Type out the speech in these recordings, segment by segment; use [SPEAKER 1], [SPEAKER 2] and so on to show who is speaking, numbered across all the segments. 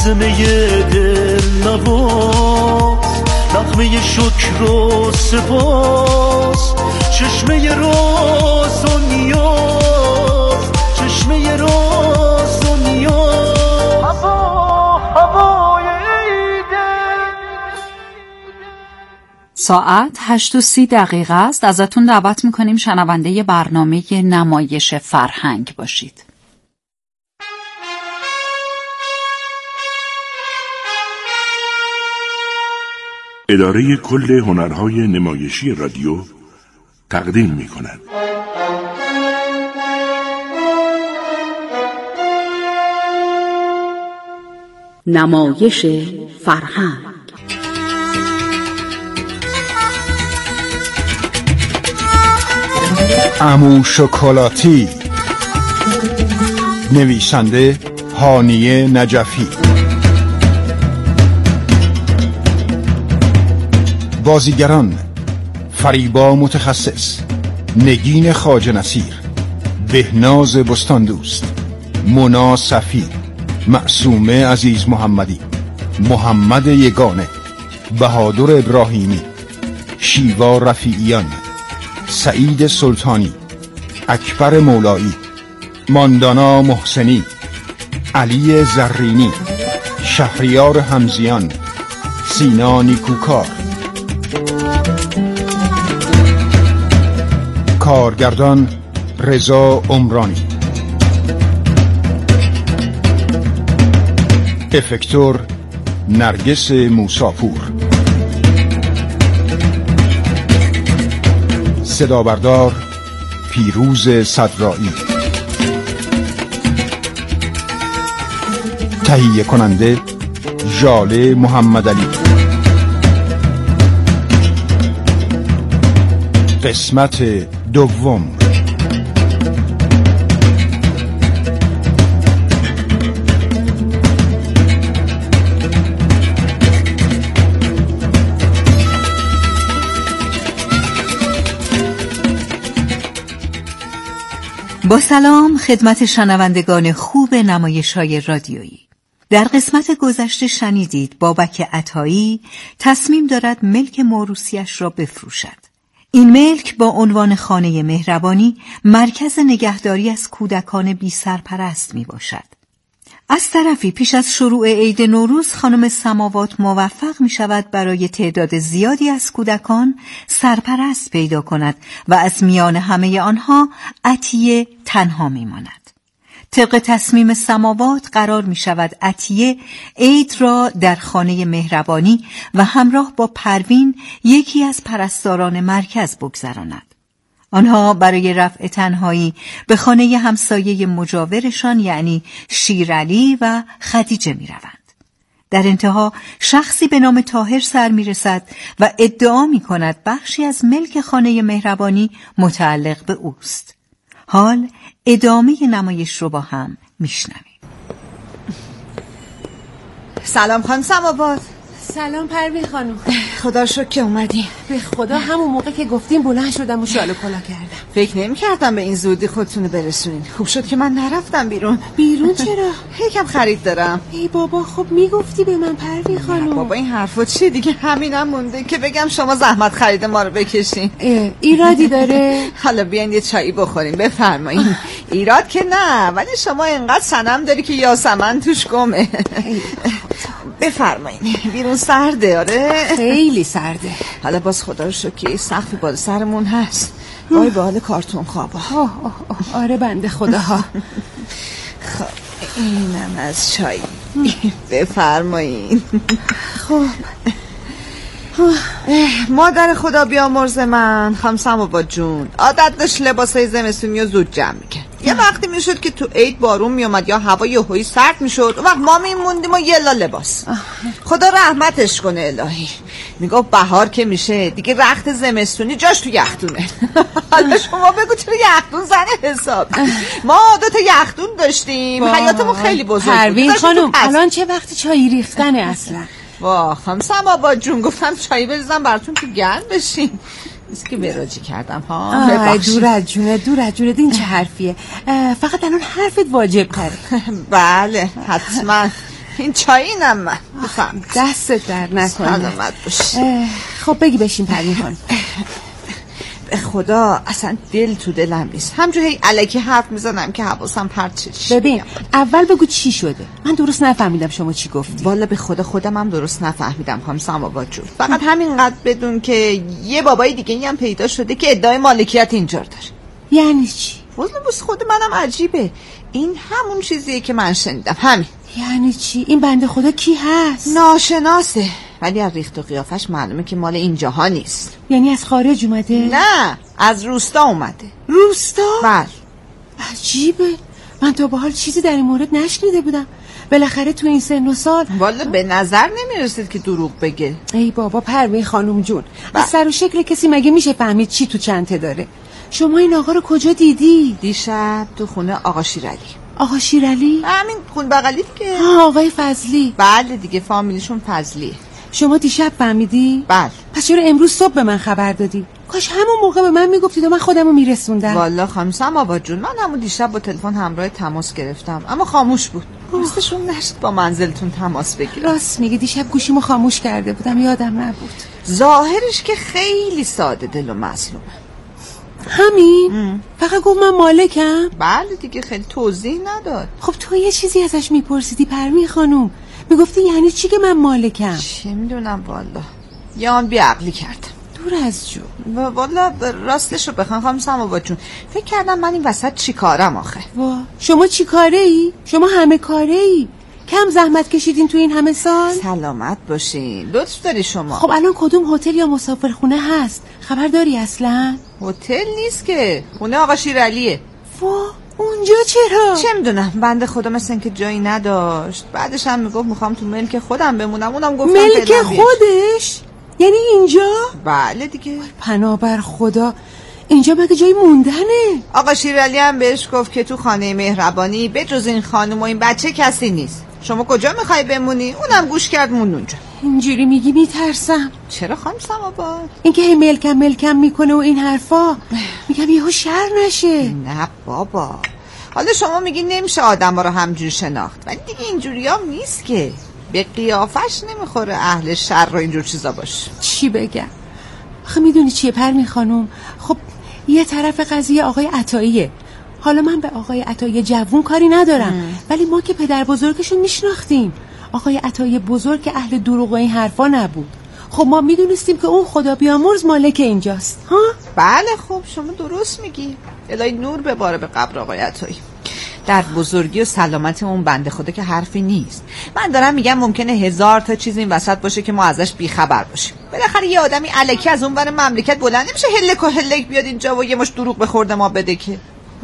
[SPEAKER 1] زمزمه دل نواز، نغمه شکر و سپاس، چشمه راز و نیاز، چشمه راز و نیاز. هوای عیده.
[SPEAKER 2] ساعت 8:30 است. ازتون دعوت میکنیم شنونده برنامه نمایش فرهنگ باشید.
[SPEAKER 3] اداره کل هنرهای نمایشی رادیو تقدیم می‌کند.
[SPEAKER 2] نمایش فرهنگ.
[SPEAKER 4] عمو شکلاتی، نویسنده هانیه نجفی، بازیگران فریبا متخصص، نگین خواجه نصیر، بهناز بستاندوست، مونا صفی، معصومه عزیز محمدی، محمد یگانه، بهادر ابراهیمی، شیوا رفیعیان، سعید سلطانی، اکبر مولایی، ماندانا محسنی، علی زرینی، شهریار حمزیان، سینا نیکوکار. کارگردان رضا عمرانی، افکتور نرگس موساپور، صدابردار پیروز صدرایی، تهیه کننده ژاله محمدعلی. قسمت دوم.
[SPEAKER 5] با سلام خدمت شنوندگان خوب نمایش‌های رادیویی. در قسمت گذشته شنیدید بابک عطایی تصمیم دارد ملک موروثی‌اش را بفروشد. این ملک با عنوان خانه مهربانی مرکز نگهداری از کودکان بی سرپرست می باشد. از طرفی پیش از شروع عید نوروز خانم سماوات موفق می شود برای تعداد زیادی از کودکان سرپرست پیدا کند و از میان همه آنها عطیه تنها می ماند. طبق تصمیم سماوات قرار می شود عطیه عید را در خانه مهربانی و همراه با پروین یکی از پرستاران مرکز بگذراند. آنها برای رفع تنهایی به خانه همسایه مجاورشان یعنی شیرعلی و خدیجه می روند. در انتها شخصی به نام طاهر سر می رسد و ادعا می کند بخشی از ملک خانه مهربانی متعلق به اوست. حال ادامه نمایش رو با هم میشنویم.
[SPEAKER 6] سلام خانم سماوات.
[SPEAKER 7] سلام پروین خانم.
[SPEAKER 6] خدا شکر که اومدی.
[SPEAKER 7] به خدا همون موقع که گفتیم بلند شدم و شال و کلا کردم.
[SPEAKER 6] فکر نمی‌کردم به این زودی خودتونو برسونین. خوب شد که من نرفتم بیرون.
[SPEAKER 7] بیرون چرا؟
[SPEAKER 6] یکم خرید دارم.
[SPEAKER 7] ای بابا خب میگفتی به من پروین خانم.
[SPEAKER 6] بابا این حرفا چیه دیگه؟ همینم مونده که بگم شما زحمت خرید ما رو بکشین.
[SPEAKER 7] ایرادی داره؟
[SPEAKER 6] حالا بیاین یه چایی بخوریم. بفرمایید. ایراد که نه، ولی شما اینقدر صنم داری که یاسمن توش گمه. بفرمایید. بیرون سرده. آره
[SPEAKER 7] خیلی سرده.
[SPEAKER 6] حالا باز خدا رو شکر سقفی بالا سرمون هست. وای به حال کارتون خوابا.
[SPEAKER 7] آره بنده خداها.
[SPEAKER 6] خب اینم از چای. بفرمایید.
[SPEAKER 7] خب
[SPEAKER 6] مادر خدا بیامرز من خانم سماوات جون عادت داشت لباسای زمستونی رو زود جمع میکرد. یه وقتی میشد که تو عید بارون میومد یا هوا یهویی سرد میشد، اون وقت ما میموندیم و یه لا لباس. خدا رحمتش کنه الهی. میگفت بهار که میشه دیگه رخت زمستونی جاش تو یختونه. حالا شما بگو چرا یختون زن حساب. ما 2 تا یختون داشتیم، حیاتمون خیلی بزرگ بود.
[SPEAKER 7] پروین خانم الان چه وقت چای ریختنه اصلا؟
[SPEAKER 6] واه خانم سماوات جون گفتم چای بریزم براتون تو گرم بشین. نیست که براجی کردم ها.
[SPEAKER 7] دور از جونه این چه حرفیه؟ فقط الان حرفت واجب تره.
[SPEAKER 6] بله حتما. این چایینم من. بفهم.
[SPEAKER 7] دستت در نکنه.
[SPEAKER 6] سلامت باشی.
[SPEAKER 7] خب بگی بشین پروین خانم.
[SPEAKER 6] به خدا اصلا دل تو دلم نیست. همجوری الکی حرف میزنم که حواسم پرت شه.
[SPEAKER 7] ببین اول بگو چی شده. من درست نفهمیدم شما چی گفتی.
[SPEAKER 6] والا به خدا خودم هم درست نفهمیدم خانم سماوات جون. فقط همینقدر بدون که یه بابای دیگه هم پیدا شده که ادعای مالکیت اینجا داره.
[SPEAKER 7] یعنی چی؟
[SPEAKER 6] والا بس خود منم عجیبه. این همون چیزیه که من شنیدم. همین.
[SPEAKER 7] یعنی چی؟ این بنده خدا کی هست؟
[SPEAKER 6] ناشناسه، ولی از ریخت و قیافش معلومه که مال اینجاها نیست.
[SPEAKER 7] یعنی از خارج اومده؟
[SPEAKER 6] نه، از روستا اومده.
[SPEAKER 7] روستا؟
[SPEAKER 6] بله.
[SPEAKER 7] عجیبه، من تا به حال چیزی در این مورد نشنیده بودم. بالاخره تو این سن و سال
[SPEAKER 6] والا به نظر نمیرسید که دروغ بگه.
[SPEAKER 7] ای بابا پروین خانم جون، از سر و شکل کسی مگه میشه فهمید چی تو چنته داره؟ شما این آقا رو کجا دیدی؟
[SPEAKER 6] دیشب تو خونه آقا شیرالی.
[SPEAKER 7] آقا شیرالی؟
[SPEAKER 6] همین خون بغلی دیگه.
[SPEAKER 7] آقای فضلی.
[SPEAKER 6] بله دیگه، فامیلیشون فضلی.
[SPEAKER 7] شما دیشب فهمیدی؟
[SPEAKER 6] بله.
[SPEAKER 7] پس چرا امروز صبح به من خبر دادی؟ کاش همون موقع به من میگفتید و من خودمو میرسوندم.
[SPEAKER 6] والا خانم سماوات جون، من همون دیشب با تلفن همراه تماس گرفتم اما خاموش بود. راستشون نشد با منزلتون تماس بگیرم.
[SPEAKER 7] راست میگی، دیشب گوشیمو خاموش کرده بودم، یادم نبود.
[SPEAKER 6] ظاهرش که خیلی ساده دل و مظلومه.
[SPEAKER 7] همین؟ فقط گفت من مالکم؟
[SPEAKER 6] بله دیگه، خیلی توضیح نداد.
[SPEAKER 7] خب تو یه چیزی ازش میپرسیدی پروین خانم، میگفتی یعنی چی که من مالکم؟
[SPEAKER 6] چه میدونم والا، یا آن بیعقلی کردم.
[SPEAKER 7] دور از جو.
[SPEAKER 6] والا راستش رو بخوام خانم سماوات جون، فکر کردم من این وسط چی کارم آخه.
[SPEAKER 7] وا، شما چی کاره ای؟ شما همه کاره ای؟ کم زحمت کشیدین تو این همه سال؟
[SPEAKER 6] سلامت باشین، لطف داری شما.
[SPEAKER 7] خب الان کدوم هتل یا مسافرخونه هست؟ خبر داری اصلا؟
[SPEAKER 6] هتل نیست که، خونه آقا شیرالیه.
[SPEAKER 7] وا، اونجا چرا؟
[SPEAKER 6] چه میدونم، بنده خدا مثل این که جایی نداشت. بعدش هم میگفت میخوام تو ملک خودم بمونم، اونم گفتم
[SPEAKER 7] ملک خودش؟ یعنی اینجا؟
[SPEAKER 6] بله دیگه.
[SPEAKER 7] پناه بر خدا، اینجا مگه جای موندنه؟
[SPEAKER 6] آقا شیرالی هم بهش گفت که تو خانه مهربانی به جز این خانم و این بچه کسی نیست. شما کجا میخوای بمونی؟ اونم گوش کرد موند اونجا.
[SPEAKER 7] اینجوری میگی میترسم.
[SPEAKER 6] چرا خانم سماوات؟
[SPEAKER 7] اینکه هی ملکم میکنه و این حرفا، میگم یهو شر نشه.
[SPEAKER 6] نه بابا، حالا شما میگی نمیشه آدم ها رو همجوری شناخت، ولی دیگه اینجوری هم نیست که. به قیافش نمیخوره اهل شر رو اینجور چیزا باشه.
[SPEAKER 7] چی بگم؟ آخه میدونی چیه پروین خانم؟ خب یه طرف قضیه آقای عطاییه. حالا من به آقای عطایی جوون کاری ندارم، ولی ما که پدر بزرگشون میشناختیم. آقای عطایی بزرگ که اهل دروغ و این حرفا نبود. خب ما میدونستیم که اون خدا بیامرز مالک اینجاست. ها؟
[SPEAKER 6] بله خب شما درست میگی. الهی نور بباره به قبر آقای عطایی. در بزرگی و سلامت اون بنده خدا که حرفی نیست. من دارم میگم ممکنه 1000 تا چیز این وسط باشه که ما ازش بیخبر باشیم. بالاخره یه آدمی الکی از اون ور مملکت بلند نمیشه هلک و هلک بیاد اینجا و یه مش دروغ بخورده ما بده که.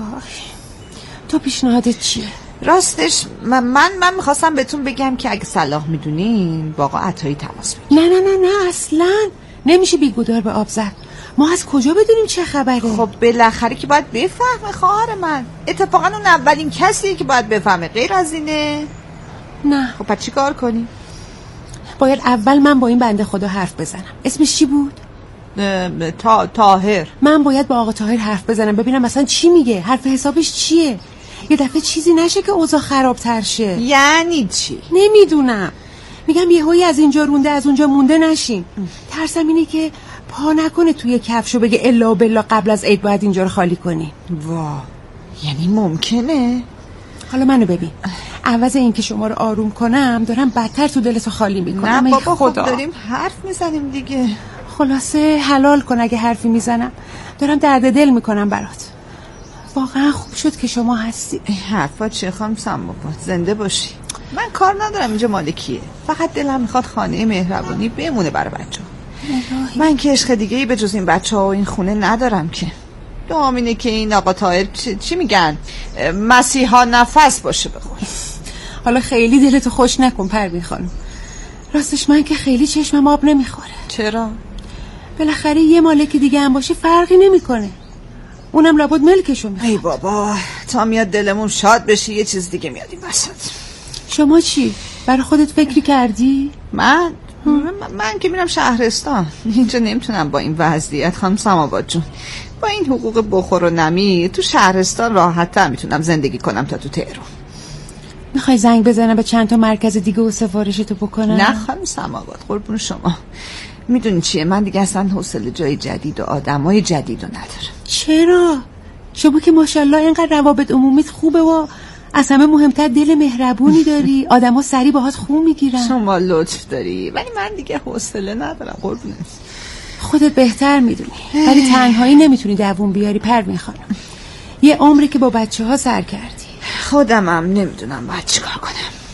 [SPEAKER 7] تو پیشنهادت چیه؟
[SPEAKER 6] راستش من میخواستم بهتون بگم که اگه صلاح میدونین با آقا عطایی تماس بگیرید.
[SPEAKER 7] نه اصلا نمیشه بیگودار به آب زد. ما از کجا بدونیم چه خبره؟
[SPEAKER 6] خب بالاخره که باید بفهمه خواهر من. اتفاقا اون اولین کسیه که باید بفهمه، غیر از اینه؟
[SPEAKER 7] نه.
[SPEAKER 6] خب پس چی کار کنی؟
[SPEAKER 7] باید اول من با این بنده خدا حرف بزنم. اسمش چی بود؟
[SPEAKER 6] طاهر.
[SPEAKER 7] من باید با آقا طاهر حرف بزنم ببینم مثلا چی میگه، حرف حسابش چیه. یه دفعه چیزی نشه که اوضاع خرابتر شه.
[SPEAKER 6] یعنی چی؟
[SPEAKER 7] نمیدونم، میگم یهویی از اینجا رونده از اونجا مونده نشیم. ترسم اینه که پا نکنه توی کفشو بگه الا بالله قبل از عید باید اینجا رو خالی کنی.
[SPEAKER 6] وا، یعنی ممکنه؟
[SPEAKER 7] حالا منو ببین، عوض این که شما رو آروم کنم دارم بدتر تو دلتو خالی میکنم.
[SPEAKER 6] نه بابا خب داریم حرف میزنیم دیگه.
[SPEAKER 7] خلاصه حلال کن اگه حرفی میزنم، دارم درد دل میکنم برات. واقعا خوب شد که شما هستی.
[SPEAKER 6] این حرفا چیه خانم سماوات؟ زنده باشی. من کار ندارم اینجا مالکیه، فقط دلم میخواد خانه مهربانی بمونه برای بچه‌ها. من که عشق دیگه‌ای به جز این بچه‌ها و این خونه ندارم که. دعام اینه که این آقا طاهر چی میگن؟ مسیحا نفس باشه بخور.
[SPEAKER 7] حالا خیلی دلتو خوش نکن پروین خانم. راستش من که خیلی چشمم آب نمیخوره.
[SPEAKER 6] چرا؟
[SPEAKER 7] بالاخره یه مالک دیگه هم باشه فرقی نمیکنه. اونم لابد ملکشو میخواد.
[SPEAKER 6] ای بابا، تا میاد دلمون شاد بشه یه چیز دیگه میاد این وسط.
[SPEAKER 7] شما چی؟ برای خودت فکری کردی؟
[SPEAKER 6] من که میرم شهرستان. اینجا نمیتونم با این وضعیت خانم سماوات جون. با این حقوق بخور و نمی تو شهرستان راحت‌تر میتونم زندگی کنم تا تو تهران.
[SPEAKER 7] میخوای زنگ بزنم به چند تا مرکز دیگه و سفارشتو بکنم؟
[SPEAKER 6] نه خانم سماوات، قربون شما. میدونی چیه، من دیگه اصلا حوصله جای جدید و آدمای جدید رو ندارم.
[SPEAKER 7] چرا؟ شما که ماشاءالله اینقدر روابط عمومیت خوبه و از همه مهمتر دل مهربونی داری، آدما سریع باهات خون میگیرن.
[SPEAKER 6] شما لطف داری، ولی من دیگه حوصله ندارم قربونت.
[SPEAKER 7] خودت بهتر میدونی، ولی تنهایی نمیتونی دووم بیاری پروین خانم. یه عمری که با بچه‌ها سر کردی.
[SPEAKER 6] خودمم نمیدونم باید چیکار کنم.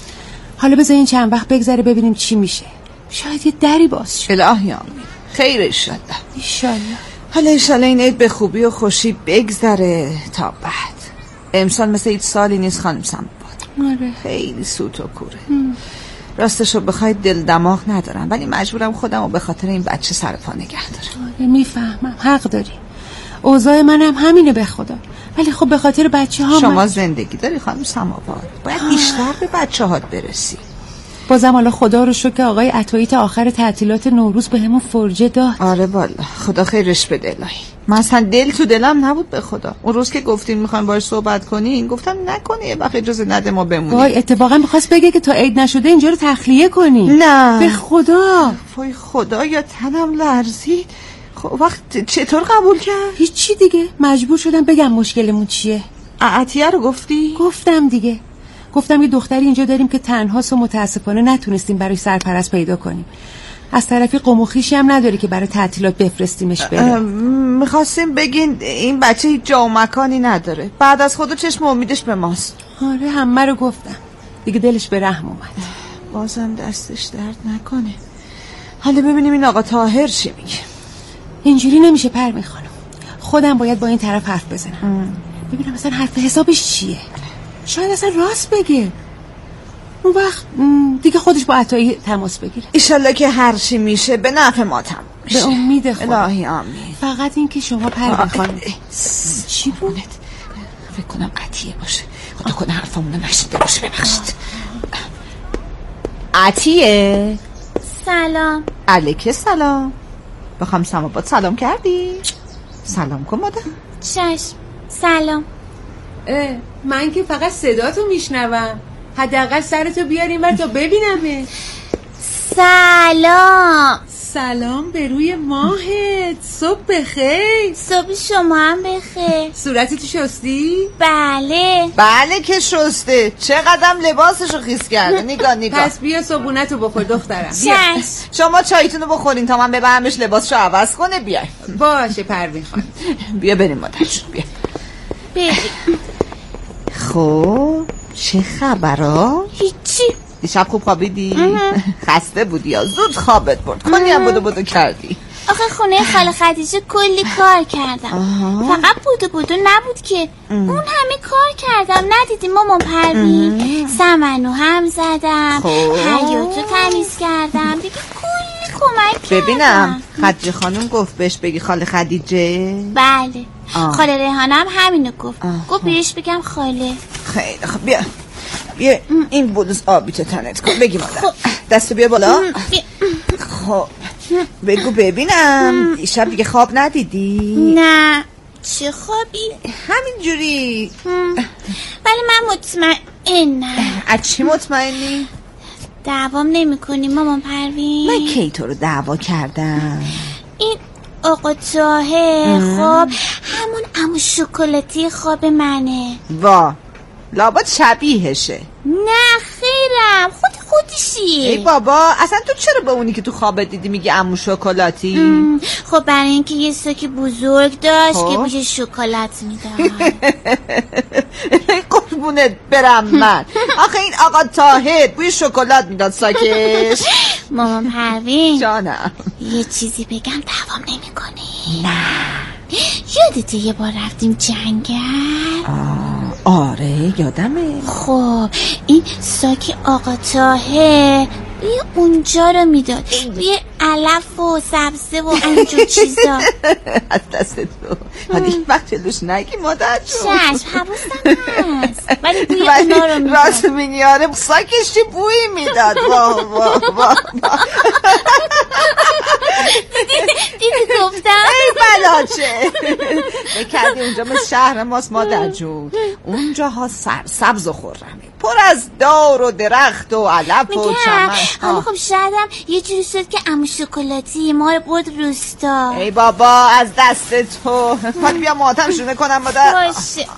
[SPEAKER 7] حالا بذار این چند وقت بگذره ببینیم چی میشه. شاید یه دری باز شه.
[SPEAKER 6] الهی آمین. خیر انشالله.
[SPEAKER 7] انشالله.
[SPEAKER 6] حالا انشالله این عید به خوبی و خوشی بگذره تا بعد. امسال مثل عید سالی نیست خانم سماوات.
[SPEAKER 7] آره.
[SPEAKER 6] خیلی سوت و کوره. راستشو بخواید دل دماغ ندارم، ولی مجبورم خودم رو به خاطر این بچه سر پا نگه دارم.
[SPEAKER 7] آره میفهمم، حق داری. اوضاع منم همینه به خدا، ولی خب به خاطر بچه‌ها
[SPEAKER 6] شما زندگی داری خانم سماوات، باید بیشتر به بچه‌هات برسی.
[SPEAKER 7] بازم حالا خدا رو شکر آقای عطایی تا آخر تعطیلات نوروز به همون فرجه داد.
[SPEAKER 6] آره والا، خدا خیرش بده الهی. من اصلا دل تو دلم نبود به خدا. اون روز که گفتین میخوایم باهاش صحبت کنین، گفتم نکنه یه وقت اجازه نده ما بمونیم.
[SPEAKER 7] وای اتفاقا میخواست بگه که تا عید نشده اینجا رو تخلیه کنی.
[SPEAKER 6] نه
[SPEAKER 7] به خدا.
[SPEAKER 6] وای خدا، یا تنم لرزید. خب وقت چطور قبول کرد؟
[SPEAKER 7] هیچی دیگه، مجبور شدم بگم مشکلمون چیه.
[SPEAKER 6] عطیه رو گفتی؟
[SPEAKER 7] گفتم دیگه. گفتم یه دختری اینجا داریم که تنهاست و متاسفانه نتونستیم برای سرپرست پیدا کنیم. از طرفی قوم و خویشی هم نداره که برای تعطیلات بفرستیمش بره.
[SPEAKER 6] میخواستیم بگین این بچه هیچ جا و مکانی نداره. بعد از خدا چشم امیدش به ماست.
[SPEAKER 7] آره همه رو گفتم. دیگه دلش به رحم اومد.
[SPEAKER 6] بازم دستش درد نکنه. حالا ببینیم این آقا طاهر چی میگه.
[SPEAKER 7] اینجوری نمیشه پروین خانم. خودم باید با این طرف حرف بزنم. ببینم مثلا حرف حسابش چیه. شاید اصلا راست بگه. اون وقت دیگه خودش با عطایی تماس بگیره.
[SPEAKER 6] ایشالله که هر چی میشه به نفع ما تمام میشه.
[SPEAKER 7] به امید خدا.
[SPEAKER 6] الهی آمین.
[SPEAKER 7] فقط این که شما پروین خانم
[SPEAKER 6] چی بود؟ فکر کنم عطیه باشه. خدا کنه حرفمونو نشنیده باشه. ببخشید. عطیه.
[SPEAKER 8] سلام.
[SPEAKER 6] علیک سلام. بخوام سماوات سلام کردی؟ سلام کن مادر.
[SPEAKER 8] چشم. سلام.
[SPEAKER 7] من که فقط صداتو میشنوم. حداقل سرتو بیاریم ور تا ببینمه.
[SPEAKER 8] سلام.
[SPEAKER 7] سلام به روی ماهت. صبح بخیر.
[SPEAKER 8] صبح شما هم بخیر.
[SPEAKER 7] صورتی تو شستی؟
[SPEAKER 8] بله.
[SPEAKER 6] بله که شسته. چقدرم لباسشو خیس کرده. نگاه.
[SPEAKER 7] پس بیا صبحونتو بخور دخترم.
[SPEAKER 8] چشم.
[SPEAKER 6] شما چایتونو بخورین تا من ببرمش لباسشو عوض کنه. بیای.
[SPEAKER 7] باشه پروین خانم.
[SPEAKER 6] بیا بریم مادرشون. بیا.
[SPEAKER 8] بریم.
[SPEAKER 6] خب چه خبرها؟
[SPEAKER 8] هیچی.
[SPEAKER 6] دیشب خوب خوابیدی؟ خسته بودی یا زود خوابت برد؟ کلی هم بودو کردی.
[SPEAKER 8] آخه خونه خاله خدیجه کلی کار کردم. فقط بودو نبود که اون همه کار کردم. ندیدی مامان پروین؟ سمنو هم زدم. حیاطو تمیز کردم. دیگه کلی کمک کردم.
[SPEAKER 6] ببینم خدیجه خانم گفت بهش بگی خاله خدیجه؟
[SPEAKER 8] بله. خاله ریحانم همینو گفت. گفت بهش بگم خاله.
[SPEAKER 6] خیلی خب بیا این بلوز آبیتو تنت کن. بگی مادر. دستو بیا بالا. خب بگو ببینم دیشب دیگه خواب ندیدی؟
[SPEAKER 8] نه. چه خوابی؟
[SPEAKER 6] همینجوری.
[SPEAKER 8] ولی من مطمئنم.
[SPEAKER 6] از چی مطمئنی؟
[SPEAKER 8] دعوام نمی کنی مامان پروین؟
[SPEAKER 6] من کی تو رو دعوا کردم؟
[SPEAKER 8] این آقا طاهر خب همون عمو شکلاتی خواب منه.
[SPEAKER 6] وا لابد شبیهشه.
[SPEAKER 8] نه خیرم خودشی.
[SPEAKER 6] ای بابا اصلا تو چرا به اونی که تو خوابت دیدی میگی عمو شکلاتی؟
[SPEAKER 8] خب برای اینکه یه ساک بزرگ داشت که بوی شکلات میداد.
[SPEAKER 6] قربونت برم من. آخه این آقا طاهر بوی شکلات میداد ساکش.
[SPEAKER 8] مامان پروین
[SPEAKER 6] جانم
[SPEAKER 8] یه چیزی بگم دوام نمی کنی؟
[SPEAKER 6] نه.
[SPEAKER 8] یادته یه بار رفتیم جنگل؟
[SPEAKER 6] آره یادمه.
[SPEAKER 8] خب این ساک آقا طاهر بیا اونجا رو میداد. بیا علف و سبزه و اینجور چیزا.
[SPEAKER 6] از دست تو. حالا این وقت جلوش نگی مادر جون.
[SPEAKER 8] چشم حواسم هست. ولی بوی اونا رو میداد.
[SPEAKER 6] راست میگی آره ساکش چی بویی میداد.
[SPEAKER 8] دیدی گفتم
[SPEAKER 6] ای بلاچه بکردی اونجا مثل شهر ماست مادر جون. اونجاها سرسبز و خرمه، پر از دار و درخت و علف و چمن.
[SPEAKER 8] حالا خب شایدم یه جوری شد که عمو شکلاتی ما رو برد روستا.
[SPEAKER 6] ای بابا از دست تو. من بیا ماتم شونه کنم مادر.
[SPEAKER 8] باشه.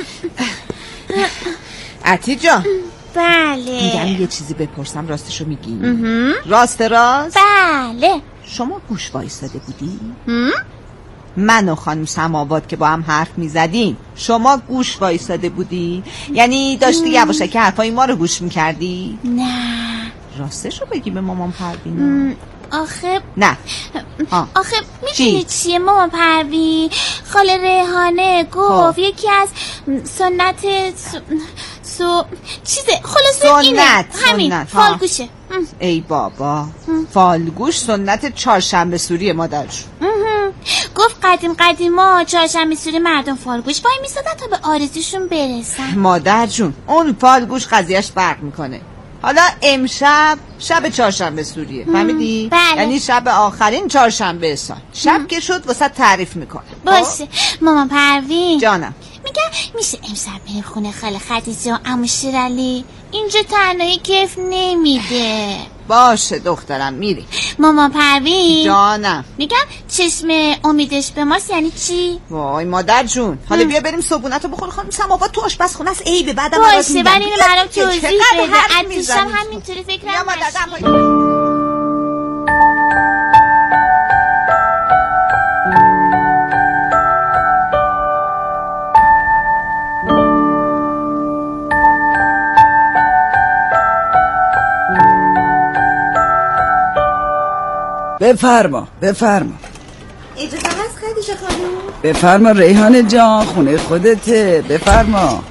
[SPEAKER 6] عتی جان.
[SPEAKER 8] بله.
[SPEAKER 6] میگم یه چیزی بپرسم راستشو میگی؟ راست؟
[SPEAKER 8] بله.
[SPEAKER 6] شما گوش وایساده بودی؟ من و خانم سماوات که با هم حرف میزدیم شما گوش وایساده بودی؟ یعنی داشتی یواشکی حرفای ما رو گوش میکردی؟
[SPEAKER 8] نه.
[SPEAKER 6] راستشو بگی به مامان پروین.
[SPEAKER 8] آخه
[SPEAKER 6] نه.
[SPEAKER 8] آخه میدونی چیه مامان پروین؟ خاله ریحانه گفت یکی از سنت چیزه خلاصه اینه همین فالگوشه.
[SPEAKER 6] ای بابا فالگوش سنت چهارشنبه سوری مادر جون.
[SPEAKER 8] گفت قدیما چهارشنبه سوری مردم فالگوش وای میسادن تا به آرزوشون برسن.
[SPEAKER 6] مادر جون اون فالگوش قضیهش فرق میکنه. حالا امشب شب چهارشنبه سوریه، فهمیدی؟
[SPEAKER 8] بله.
[SPEAKER 6] یعنی شب آخرین چهارشنبه سال. شب که شد واسه تعریف میکنه.
[SPEAKER 8] باشه مامان پروین
[SPEAKER 6] جانم.
[SPEAKER 8] میگم میشه امشب بریم خونه خاله خدیجه و عمو شیرالی؟ اینجا تنهایی کیف نمیده.
[SPEAKER 6] باشه دخترم میری.
[SPEAKER 8] مامان پروین
[SPEAKER 6] جانم.
[SPEAKER 8] میگم چشم امیدش به ماست یعنی چی؟
[SPEAKER 6] وای مادر جون حالا بیا بریم صبحونتو بخور. خانم سماوات تو آشپزخونه است. ای به بعدم
[SPEAKER 8] باشه ولی اینو برام توضیح بده. عزیزم همینطوری فکرم نشی.
[SPEAKER 9] بفرما
[SPEAKER 10] اجازه هست خدیجه خانم؟
[SPEAKER 9] بفرما ریحانه جان، خونه خودته، بفرما.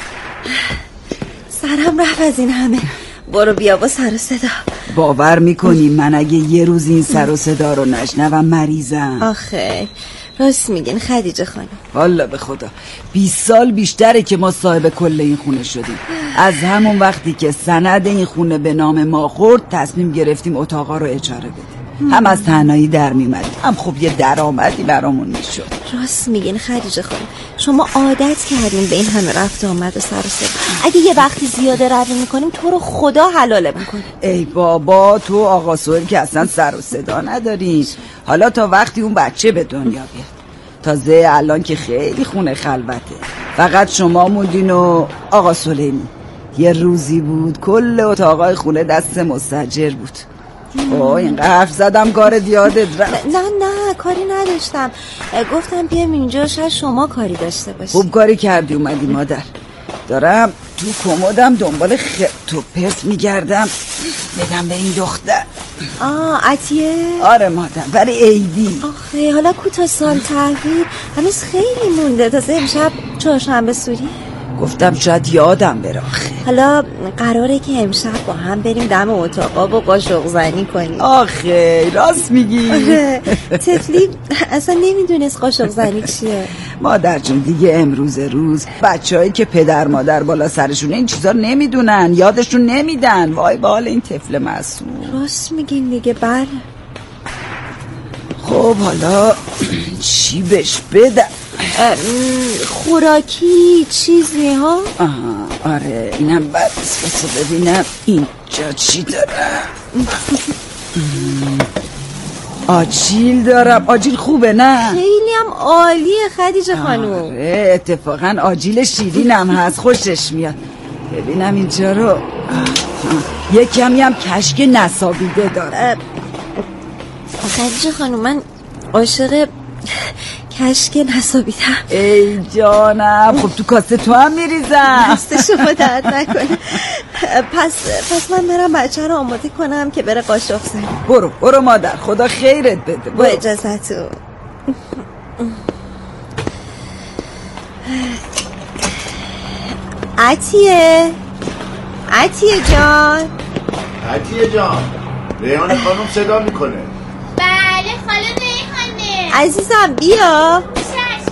[SPEAKER 10] سرم رفت از این همه برو بیا با سر و صدا.
[SPEAKER 9] باور میکنی من اگه یه روز این سر و صدا رو نشنوم مریضم؟
[SPEAKER 10] آخه راست میگین خدیجه خانم.
[SPEAKER 9] والا به خدا 20 سال بیشتره که ما صاحب کل این خونه شدیم. از همون وقتی که سند این خونه به نام ما خورد تصمیم گرفتیم اتاقا رو اجاره بدیم. هم از تنهایی در میمدیم، هم خب یه درآمدی برامون میشد.
[SPEAKER 10] راست میگین خدیجه خانم، شما عادت کردین به این همه رفت آمد و سر و صدا. اگه یه وقتی زیاده روی میکنیم تو رو خدا حلاله میکنه.
[SPEAKER 9] ای بابا تو آقا سهیل که اصلا سر و صدا ندارین. حالا تا وقتی اون بچه به دنیا بیاد. تازه الان که خیلی خونه خلوته، فقط شما موندین و آقا سلیمی. یه روزی بود کل اتاقای خونه دست مستاجر بود. این حرف زدم کار دیادت رفت.
[SPEAKER 10] نه کاری نداشتم، گفتم بیام اینجا شاید شما کاری داشته باشی.
[SPEAKER 9] خوب کاری کردی اومدی مادر. دارم تو کمدم دنبال خرت و پرت میگردم بدم به این دختر.
[SPEAKER 10] عطیه؟
[SPEAKER 9] آره مادر برای عیدی.
[SPEAKER 10] آخه حالا کوتا سال تحویل هنوز خیلی مونده، تازه امشب چهارشنبه سوری.
[SPEAKER 9] گفتم شاید یادم بره.
[SPEAKER 10] حالا قراره که امشب با هم بریم دم اتاقا و قاشق زنی کنیم.
[SPEAKER 9] آخه راست میگی.
[SPEAKER 10] طفلی اصلا نمیدونست قاشق زنی چیه.
[SPEAKER 9] مادر جون دیگه امروز روز بچه‌هایی که پدر مادر بالا سرشونه این چیزا نمیدونن، یادشون نمیدن. وای بال این طفل معصوم.
[SPEAKER 10] راست میگین دیگه. بله
[SPEAKER 9] خب حالا چی بهش بدم؟
[SPEAKER 10] خوراکی چیزی ها؟
[SPEAKER 9] آره اینم بد بسو ببینم اینجا چی دارم. آجیل دارم. آجیل خوبه نه؟
[SPEAKER 10] خیلی هم عالیه خدیجه خانوم.
[SPEAKER 9] آره اتفاقا آجیل شیرینم هست، خوشش میاد. ببینم اینجا رو. یه کمی هم کشک نصابیده دارم.
[SPEAKER 10] خدیجه خانوم من عاشق کشک نصابیدم.
[SPEAKER 9] ای جانم خب تو کاسه تو هم میریزم.
[SPEAKER 10] دست شما درد نکنه. پس من برم بچه رو آماده کنم که بره قاشق زنی.
[SPEAKER 9] برو مادر خدا خیرت بده.
[SPEAKER 10] با اجازتو. عطیه جان.
[SPEAKER 11] عطیه جان ریحانه خانم صدا میکنه.
[SPEAKER 8] بله خاله ریحانه
[SPEAKER 10] عزیزم بیا.
[SPEAKER 8] چشم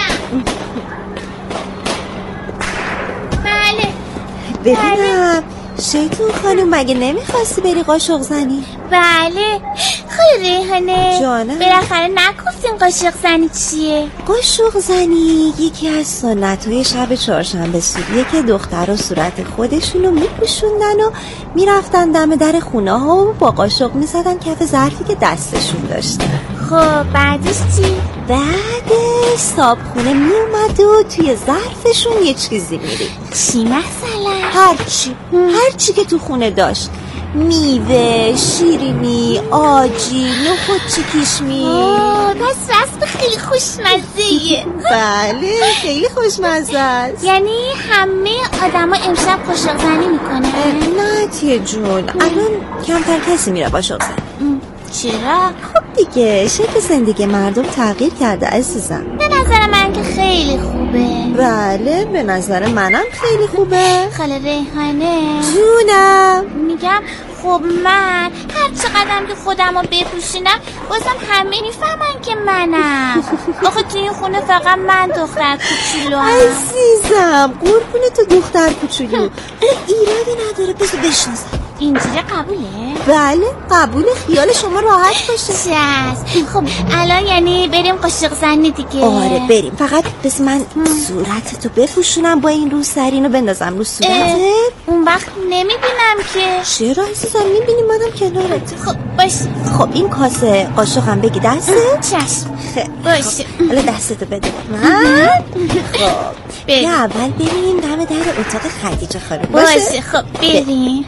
[SPEAKER 8] اومدم. بله
[SPEAKER 10] ببینم شیطون خانم مگه نمیخواستی بری قاشق زنی؟
[SPEAKER 8] بله خاله ریحانه
[SPEAKER 10] جانم.
[SPEAKER 8] بالاخره نگفتین قاشق زنی چیه؟
[SPEAKER 10] قاشق زنی یکی از سنت‌های شب چهارشنبه سوریه که دخترها صورت خودشونو میپوشوندن و میرفتن دم در خونه ها و با قاشق میزدن کف ظرفی که دستشون داشتن.
[SPEAKER 8] خب بعدش چی؟
[SPEAKER 10] بعدش صابخونه میومد و توی ظرفشون یه چیزی میری.
[SPEAKER 8] چی مثلا؟
[SPEAKER 10] هرچی که تو خونه داشت، میوه، شیرینی، آجی، نخود چکیشمی.
[SPEAKER 8] پس رسم خیلی خوشمزه‌ایه.
[SPEAKER 10] بله خیلی خوشمزه است.
[SPEAKER 8] یعنی همه آدما امشب قاشق زنی میکنن؟
[SPEAKER 10] نه تیه جون، الان کمتر کسی میره قاشق زنی.
[SPEAKER 8] چرا؟
[SPEAKER 10] خب دیگه شکل زندگی مردم تغییر کرده عزیزم.
[SPEAKER 8] به نظر من که خیلی خوبه.
[SPEAKER 10] بله به نظر منم خیلی خوبه.
[SPEAKER 8] خاله ریحانه
[SPEAKER 10] جونم.
[SPEAKER 8] میگم خب من هر چقدرم که خودم رو بپوشینم بازم همه میفهمن که منم. آخه تو این خونه فقط من دختر کوچولو هم.
[SPEAKER 10] عزیزم قربون تو دختر کوچولو. ایرادی نداره بذار بشناسم.
[SPEAKER 8] اینجوری قبوله؟
[SPEAKER 10] بله قبوله، خیال شما راحت باشه.
[SPEAKER 8] چشم. خب الان یعنی بریم قاشق زنی دیگه؟
[SPEAKER 10] آره بریم، فقط بس من صورتتو بپوشونم با این روسرینو بندازم رو صورتت.
[SPEAKER 8] اون وقت نمیبینم که.
[SPEAKER 10] چرا عزیزم میبینی منم کنارت.
[SPEAKER 8] خب باشه.
[SPEAKER 10] خب این کاسه قاشقم بگی دسته؟
[SPEAKER 8] چشم.
[SPEAKER 10] خیلی
[SPEAKER 8] باشه.
[SPEAKER 10] حالا دستتو بده من. خب
[SPEAKER 8] بریم.
[SPEAKER 10] اول بریم دم در اتاق خدیجه خانم.
[SPEAKER 8] باشه خب بریم.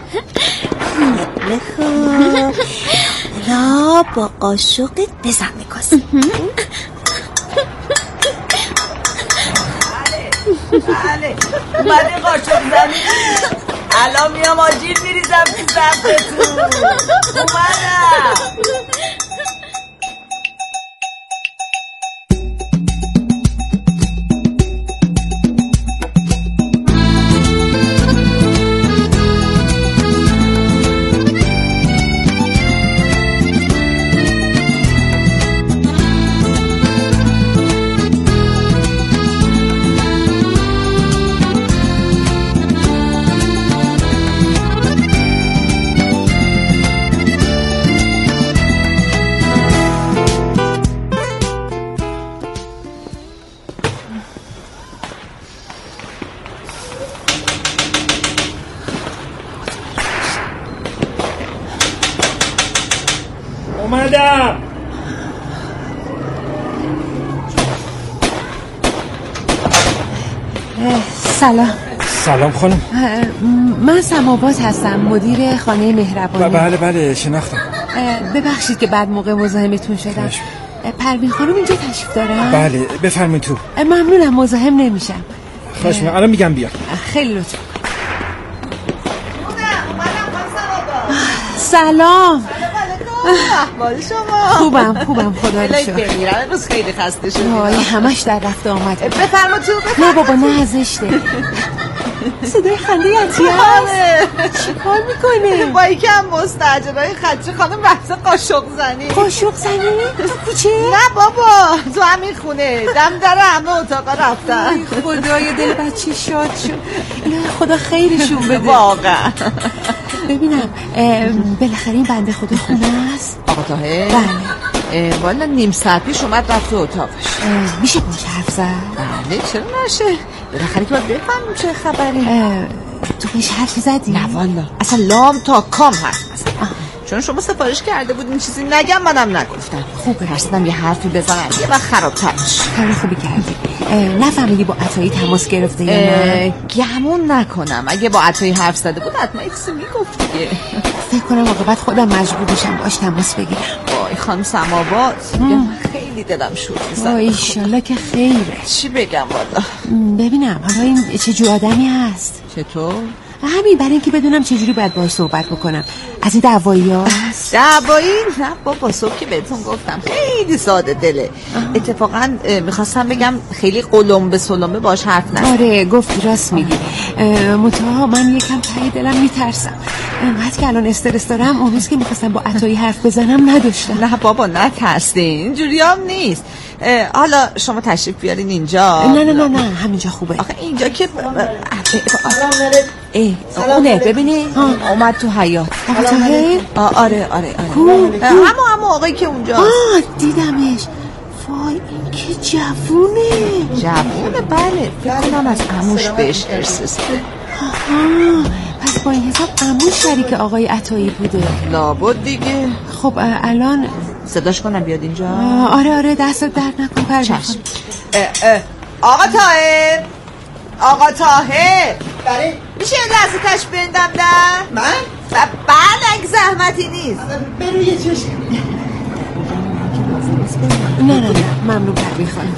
[SPEAKER 10] خب لا با قاشقت بزن میکاسه.
[SPEAKER 9] بله اومده قاشق زنی. الان میام آجیل میریزم تو ظرفتون. اومدم.
[SPEAKER 1] اومدم.
[SPEAKER 7] سلام
[SPEAKER 1] خانم.
[SPEAKER 7] من سماوات هستم، مدیر خانه مهربانی.
[SPEAKER 1] بله شناختم.
[SPEAKER 7] ببخشید که بعد موقع مزاحمتون شدم. پروین خانم اینجا تشریف دارن؟
[SPEAKER 1] بله بفرمایید تو.
[SPEAKER 7] ممنونم، مزاحم نمیشم.
[SPEAKER 1] خواهش می‌کنم. الان میگم بیا.
[SPEAKER 7] خیلی لطف. سلام.
[SPEAKER 6] احوال شما؟
[SPEAKER 7] خوبم خدا رو شکر.
[SPEAKER 6] میرم امروز خیلی خسته شدم.
[SPEAKER 7] وای همش در رفت آمد.
[SPEAKER 6] بفرما تو.
[SPEAKER 7] نه بابا نه زشته. صدای خنده عطیه هست. چی کار میکنه؟
[SPEAKER 6] با یکم مستعجلای خدیجه خانم بحث قاشق زنی.
[SPEAKER 7] قاشق زنی؟ تو کوچه؟
[SPEAKER 6] نه بابا تو همین خونه دم در همه اتاقا رفتن.
[SPEAKER 7] خدای دل بچه شاد شد. خدا خیرشون بده.
[SPEAKER 6] واقعا.
[SPEAKER 7] ببینم بالاخره این بنده خدا خونه است؟
[SPEAKER 6] آقا طاهر؟
[SPEAKER 7] بله.
[SPEAKER 6] والا نیم ساعت پیش اومد رفت تو اتاقش.
[SPEAKER 7] میشه باش حرف زد؟
[SPEAKER 6] بله چرا نشه؟ بالاخره که باید بفهمیم چه خبری.
[SPEAKER 7] تو بهش حرفی زدی؟
[SPEAKER 6] نه والا اصلا لام تا کام حرف نزدم. چون شما سفارش کرده بودین چیزی نگم منم نگفتم.
[SPEAKER 7] خوبه.
[SPEAKER 6] ترسیدم یه حرفی بزنم یه وقت خراب‌تر بشه.
[SPEAKER 7] کار خوبی کردی. نفهمیدی با عطایی تماس گرفته یا نه؟
[SPEAKER 6] گمون نکنم اگه با عطایی حرف زده بود حتما یه چیزی میگفت دیگه.
[SPEAKER 7] فکر کنم عاقبت خودم مجبور بشم باش تماس بگیرم.
[SPEAKER 6] وای خانم سماوات خیلی دلم شور میزنه.
[SPEAKER 7] وای ایشالله که خیره.
[SPEAKER 6] چی بگم والا؟
[SPEAKER 7] ببینم حالا این چه جو آدمی هست؟
[SPEAKER 6] چطور؟
[SPEAKER 7] همین برای اینکه بدونم چجوری باید باهاش صحبت بکنم. از این دعوایی ها؟
[SPEAKER 6] دعوایی؟ نه بابا صبح که بهتون گفتم خیلی ساده دله. اتفاقا میخواستم بگم خیلی قلم به سلمه باش حرف نزن.
[SPEAKER 7] آره گفتی راست میگی. متأ من یکم ته دلم میترسم. انقدر که الان استرس دارم اون روز که میخواستم با عطایی حرف بزنم نداشتم.
[SPEAKER 6] نه بابا نترسین اینجوری هم نیست. حالا شما تشریف بیارین اینجا.
[SPEAKER 7] نه همینجا خوبه.
[SPEAKER 6] آخه اینجا که
[SPEAKER 7] اونه ببینی
[SPEAKER 6] اومد تو حیاط.
[SPEAKER 7] آقا طاهر؟
[SPEAKER 6] آره همون آقایی که اونجا
[SPEAKER 7] دیدمش. وای این که جوونه.
[SPEAKER 6] بله فکر کنم از عموش بهش ارث.
[SPEAKER 7] پس با این حساب عموش شریک آقای عطایی بوده.
[SPEAKER 6] لابد دیگه.
[SPEAKER 7] خب الان
[SPEAKER 6] صداش کنم بیاد اینجا.
[SPEAKER 7] آره دست درد نکن پروین.
[SPEAKER 6] آقا طاهر بله میشه یه لحظه تش بندم در من؟ بله اگه زحمتی نیست. برو یه چشم.
[SPEAKER 7] نه ممنون پروین خانم.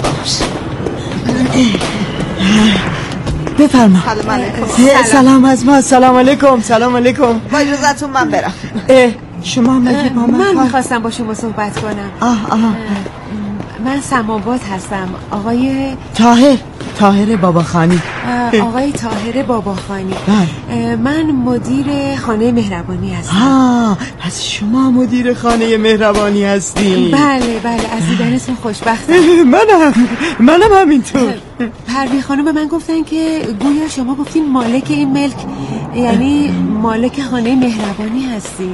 [SPEAKER 6] بفرما.
[SPEAKER 12] سلام از ما. سلام علیکم.
[SPEAKER 6] با اجازتون من برم.
[SPEAKER 12] شما مگه با
[SPEAKER 7] من میخواستم با شما صحبت کنم. من سماوات هستم. آقای
[SPEAKER 12] طاهر باباخانی.
[SPEAKER 7] آقای طاهر باباخانی. من مدیر خانه مهربانی هستم.
[SPEAKER 12] پس شما مدیر خانه مهربانی هستی؟
[SPEAKER 7] بله از دیدنتون خوشبختم.
[SPEAKER 12] منم همینطور.
[SPEAKER 7] پروین خانم به من گفتن که گویا شما گفتین مالک این ملک، یعنی مالک خانه مهربانی هستی.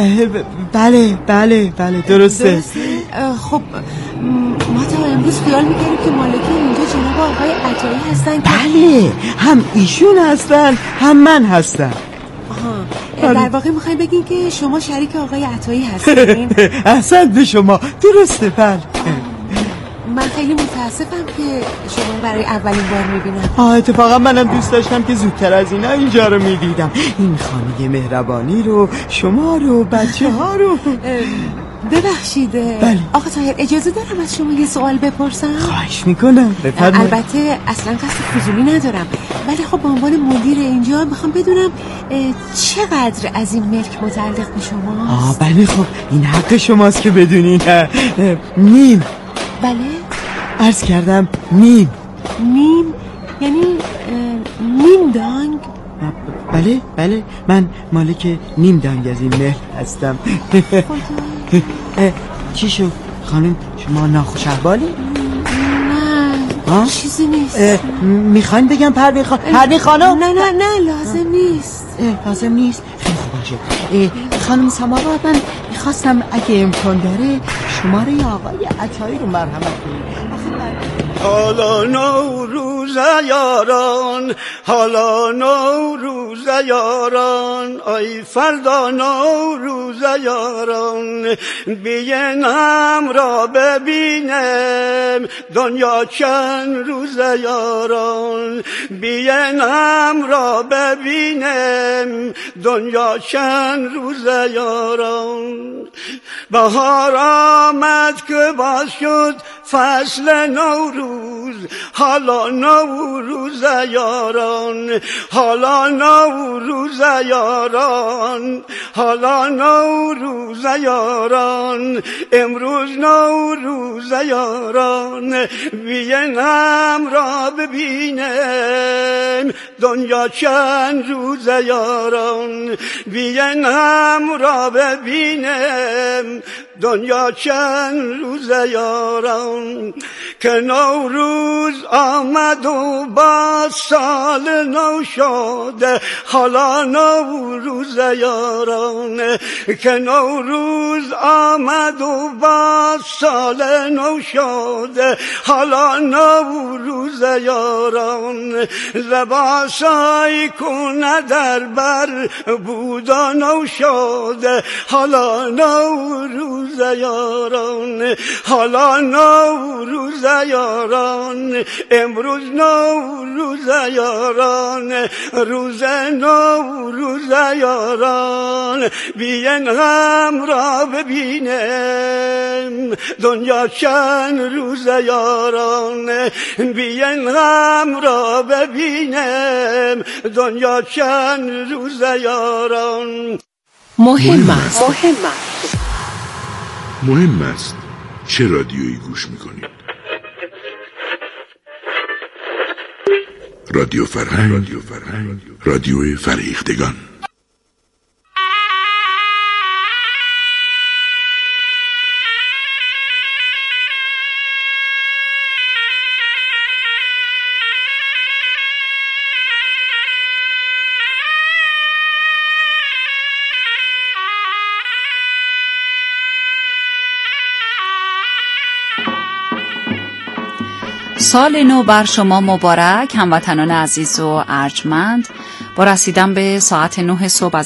[SPEAKER 12] بله درسته.
[SPEAKER 7] خب ما تا امروز خیال میکردیم که مالک اینجا جناب آقای عطایی هستن.
[SPEAKER 12] بله هم ایشون هستن هم من هستم.
[SPEAKER 7] در واقع میخوایم بگین که شما شریک آقای عطایی هستین.
[SPEAKER 12] احسنت به شما. درسته. بله
[SPEAKER 7] من خیلی متاسفم که شما برای اولین بار میبینم.
[SPEAKER 12] اتفاقا منم دوست داشتم که زودتر از اینا اینجا رو میدیدم، این خانه مهربانی رو، شما رو، بچه ها رو.
[SPEAKER 7] ببخشید آقا طاهر اجازه دارم از شما یه سوال بپرسم؟
[SPEAKER 12] خواهش میکنم بفرمایید.
[SPEAKER 7] البته اصلا قصد فضولی ندارم، ولی خب به عنوان مدیر اینجا میخوام بدونم چقدر از این ملک متعلق به شماست؟
[SPEAKER 12] بله خب این حق شماست که بدونین. نیم.
[SPEAKER 7] بله؟
[SPEAKER 12] عرض کردم نیم.
[SPEAKER 7] یعنی نیم دانگ؟
[SPEAKER 12] بله من مالک نیم دانگ از این ملک هستم. چی شد خانم، شما ناخوش احوالی؟
[SPEAKER 7] نه چیزی نیست.
[SPEAKER 12] میخواین بگم پروین خانم؟
[SPEAKER 7] نه لازم نیست.
[SPEAKER 12] لازم نیست؟ خیلی خوب باشه. خانم سماوات، من میخواستم اگه امکان داره شماره آقای عطایی رو مرحمت کنید.
[SPEAKER 13] حالا نوروز یاران آی فردا نوروز یاران، بینم را ببینم دنیا چند روز یاران، بینم را ببینم دنیا چند روز یاران. بهار آمد که باز شد فصل نوروز، حالا نوروز یاران، حالا نوروز یاران، حالا نوروز یاران، امروز نوروز یاران، بینم را ببینم دنیا چند روز یاران، بینم را ببینم دنیا چند روز یاران، که نوروز آمد و با سال نو شد، حالا نوروز یاران، که نوروز آمد و با سال نو شد، حالا نوروز یاران، لباسای کنه در بر بود و نو شد، حالا نوروز یاران، حالا نوروز یاران، امروز نوروز یاران، روز نوروز یاران، بیاین هم را ببینم دنیا چند روز یاران، بیاین هم را ببینم دنیا چند روز یاران.
[SPEAKER 7] مهم
[SPEAKER 3] است چه رادیویی گوش میکنید؟ رادیو فرهنگ، رادیو فرهیختگان.
[SPEAKER 2] سال نو بر شما مبارک هموطنان عزیز و ارجمند. با رسیدن به ساعت 9 صبح از